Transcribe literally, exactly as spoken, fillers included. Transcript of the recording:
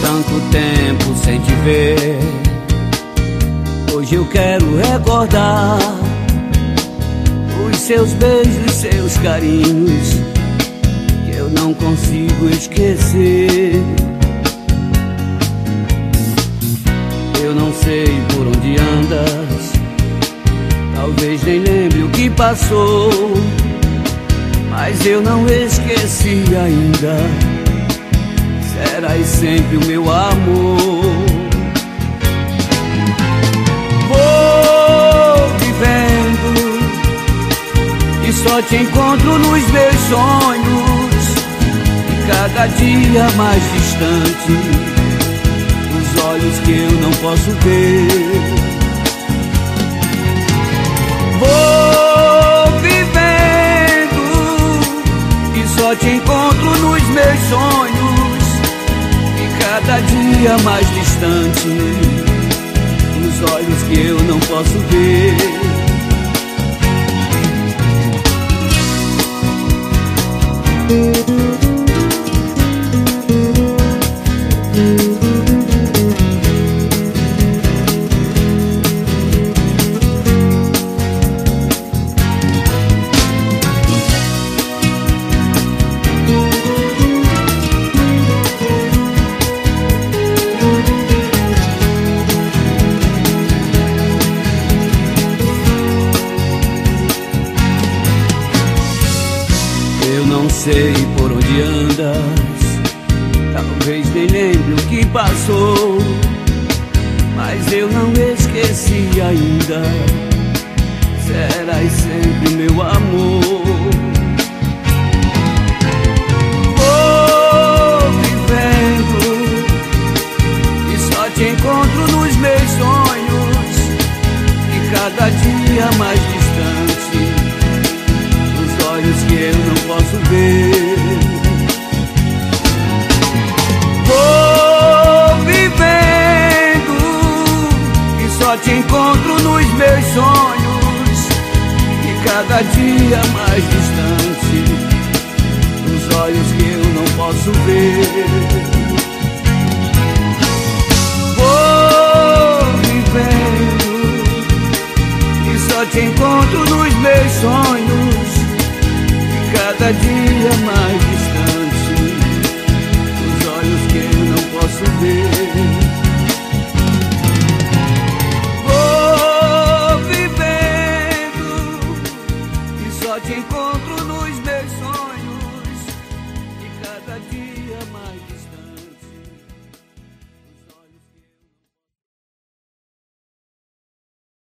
tanto tempo sem te ver. Hoje eu quero recordar os seus beijos e seus carinhos que eu não consigo esquecer. Eu não sei por onde andas, talvez nem lembre o que passou, mas eu não esqueci ainda. Serás sempre o meu amor. Vou vivendo e só te encontro nos meus sonhos, e cada dia mais distante dos olhos que eu não posso ver. Vou vivendo e só te encontro nos meus sonhos, e cada dia mais distante dos olhos que eu não posso ver. Eu não sei por onde andas, talvez nem lembre o que passou, mas eu não esqueci ainda. Serás sempre meu amor. Vou vivendo e só te encontro nos meus sonhos, e cada dia mais distante dos olhos que eu não posso ver. Vou vivendo e só te encontro nos meus sonhos, e cada dia mais distante dos olhos que eu não posso ver. Vou vivendo e só te encontro nos meus sonhos, cada dia mais distante dos olhos que eu não posso ver.